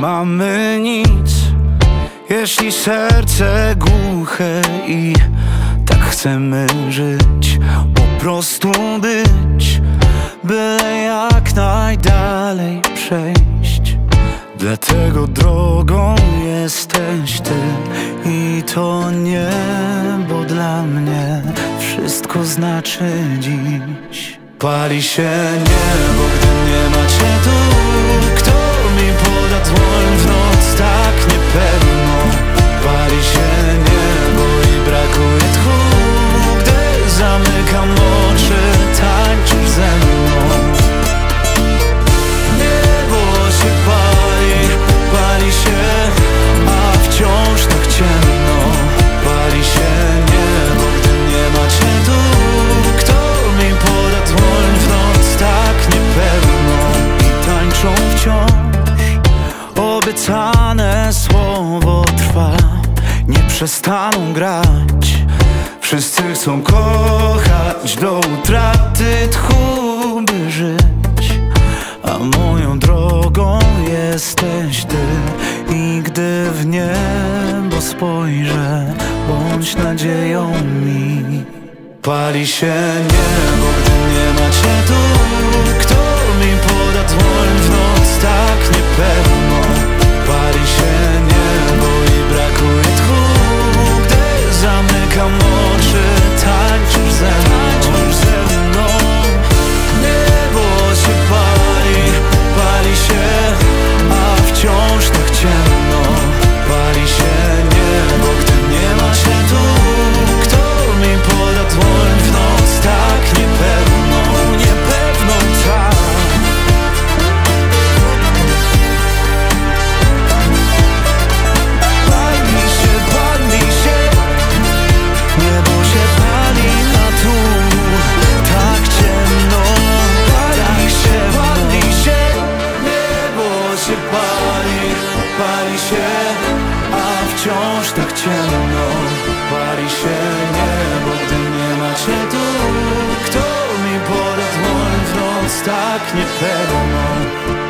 mamy nic, jeśli serce głuche i tak chcemy żyć, po prostu być, byle jak najdalej przejść. Dlatego drogą jesteś ty i to niebo dla mnie wszystko znaczy dziś. Pali się niebo, gdy nie macie tu. Kto mi poda dłoń w noc tak niepewno? Pali się niebo i brakuje tchu, gdy zamykam oczy, tańczysz ze mną. Niebo się pali, pali się, a wciąż tak ciemno. Pali się niebo, gdy nie macie tu. Kto mi poda dłoń w noc tak niepewno? I tańczą wciąż. Obiecane słowo trwa, nie przestaną grać. Wszyscy chcą kochać do utraty tchu, by żyć. A moją drogą jesteś ty i gdy w niebo spojrzę, bądź nadzieją mi. Pali się niebo, gdy nie macie tu. Kto mi poda dłoń w noc tak niepewno? Pali się niebo i brakuje tchu, gdy zamykam oczy, tańczysz ze mną. Niebo się pali, pali się, a wciąż tak ciemno. Pali się niebo, gdy nie ma się tu. Kto mi poda dłoń w noc tak niepewno, niepewno tak. Pali się, niebo się pali na tu. Tak ciemno, pali się, niebo się pali, pali się, a wciąż tak ciemno. Pali się niebo, gdy nie macie tu. Kto mi poda dłoń w noc tak niepewno?